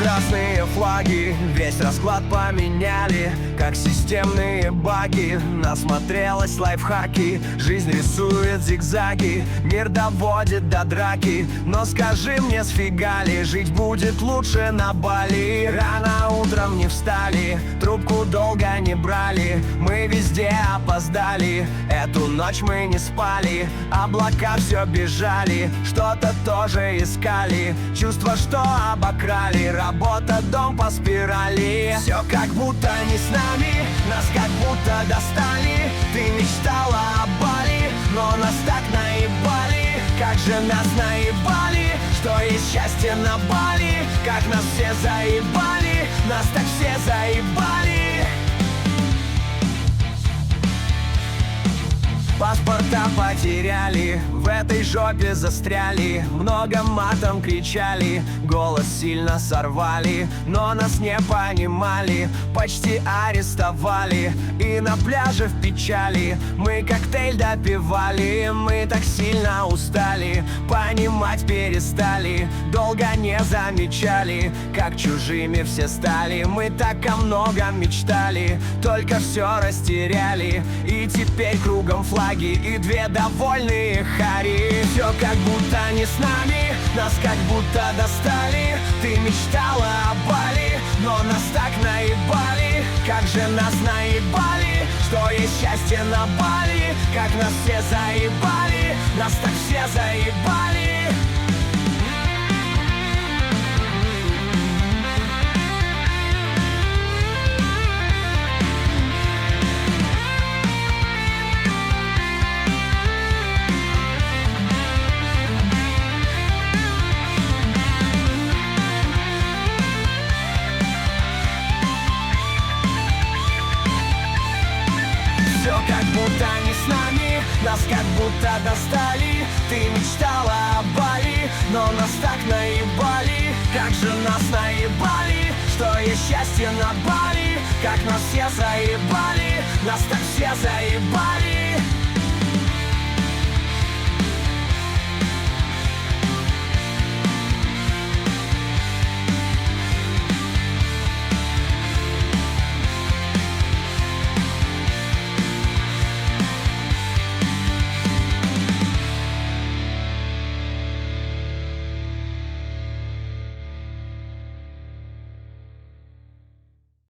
Красные флаги весь расклад поменяли, как системные баги. Насмотрелась лайфхаки, жизнь рисует зигзаги, мир доводит до драки. Но скажи мне, сфига ли жить будет лучше на Бали? Рано утром не встали, трубку долго не брали, мы везде опоздали. Эту ночь мы не спали, облака все бежали, что-то тоже искали, чувство, что обокрали. Работа, дом по спирали, все как будто не с нами, нас как будто достали. Ты мечтала о Бали, но нас так наебали. Как же нас наебали, что есть счастье на Бали. Как нас все заебали, нас так все заебали. Паспорта потеряли, в этой жопе застряли, много матом кричали, голос сильно сорвали, но нас не понимали, почти арестовали. И на пляже в печали мы коктейль допивали, мы так сильно устали, понимать перестали, долго не замечали, как чужими все стали. Мы так о многом мечтали, только все растеряли, и теперь кругом флаги и две довольные хари. Все как будто не с нами, нас как будто достали. Ты мечтала о Бали, но нас так наебали. Как же нас наебали, что есть счастье на Бали. Как нас все заебали, нас так все заебали. Все как будто не с нами, нас как будто достали. Ты мечтала о Бали, но нас так наебали. Как же нас наебали, что есть счастье на Бали. Как нас все заебали, нас так все заебали.